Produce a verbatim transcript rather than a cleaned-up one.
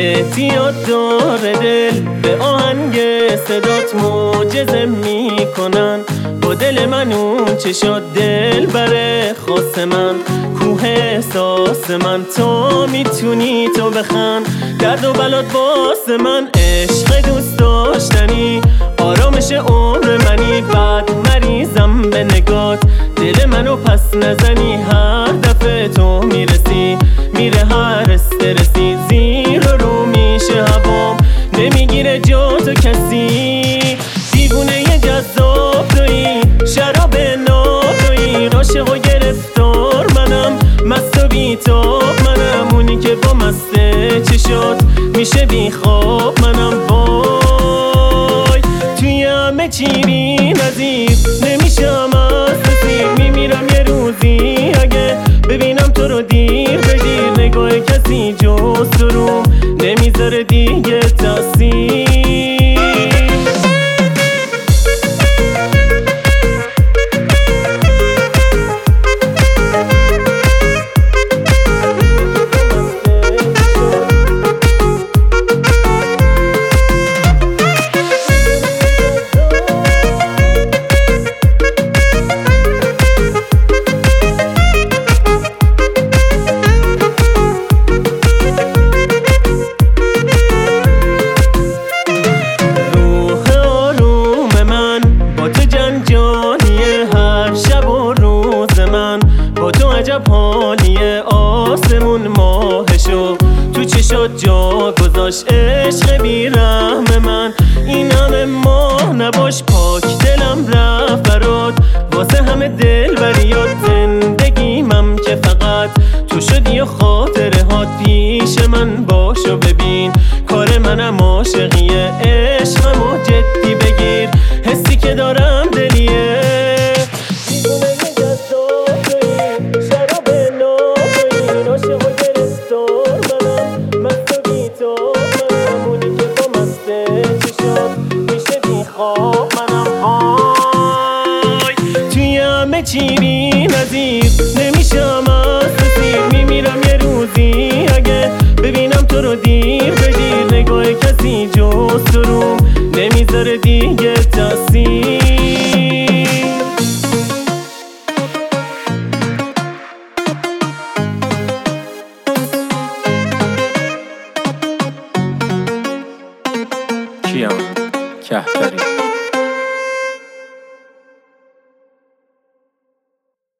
اعتیاد داره دل به آهنگ صدات معجزه میکنن. با دل من اون چه شد دل بره خاص من، کوه احساس من. تو میتونی تو بخند درد و بلات باس من. عشق دوست داشتنی آرامش عمر منی، بعد مریضم به نگات دل منو پس نزنی. هر دفعه تو میرسی میره هر استرسی، زیر رو میشه هوام نمیگیره جا تو کسی. دیوونه ی جذاب تویی، شراب ناب تویی، عاشق و گرفتار منم، مست و بیتاب منم. اونی که با مست چشات میشه بی خواب منم. وای توی همه چی بی نظیر نمیشم از سیر، میمیرم یه روزی اگه ببینم تو رو دیر به دیر. نگاه کسی جز تو روم نمیذاره دیگه تاثیر. عجب حالیه آسمون ماهشو تو چشات جا گذاشت. عشق بی رحم من این همه ماه نباش، پاک دلم رفت برات واسه همه دل بریاد. زندگیمم که فقط تو شدی و خاطره هات پیش من باشو ببین. کار منم عاشقیه، عشقمو جدی بگیر، حسی که دارم دلیه. چی بی نظیر نمیشم از سیر، میمیرم یه روزی اگه ببینم تو رو دیر به دیر. نگاه کسی جز تو روم نمیذاره دیگه تاثیر. کیام کهتری